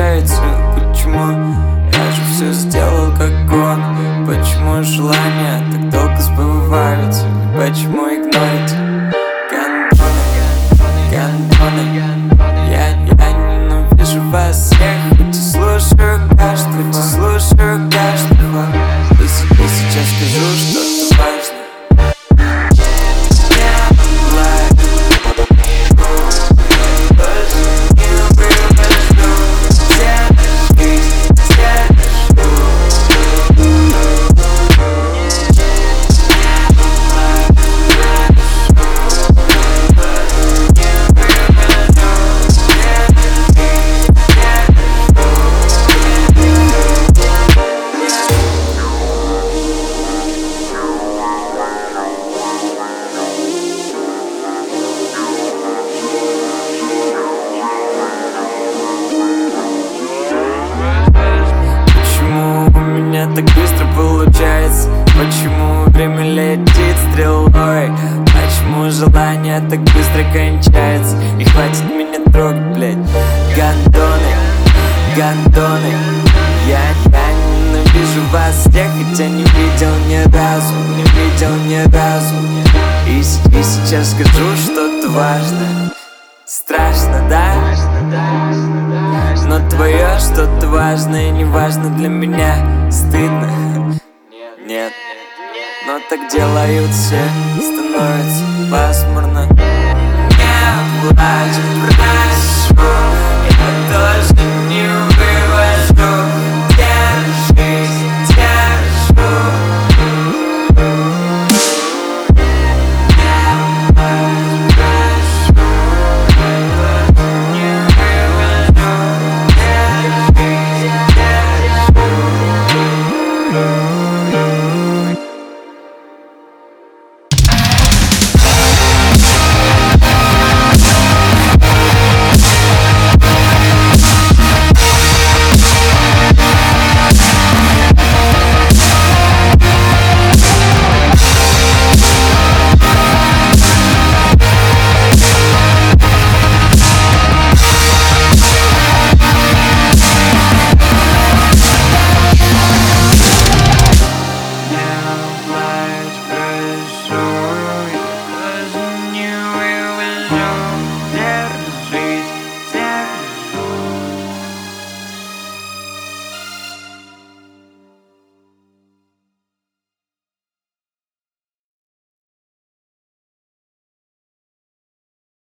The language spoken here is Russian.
получается? Почему? Я же все сделал как он. Почему желания так долго сбываются? Почему игнорить? Гандоны, я ненавижу вас всех. Хоть и слушаю каждого. И сейчас скажу что-то важное. Так быстро получается? Почему время летит стрелой? Почему желание так быстро кончается? И хватит меня трогать, блядь. Гандоны, я ненавижу вас всех, хотя не видел ни разу. И сейчас скажу что-то важное. Страшно, да? Но твое что-то важное не важно для меня. Стыдно? Нет. Но так делают все, становится пасмурно. Не плачь.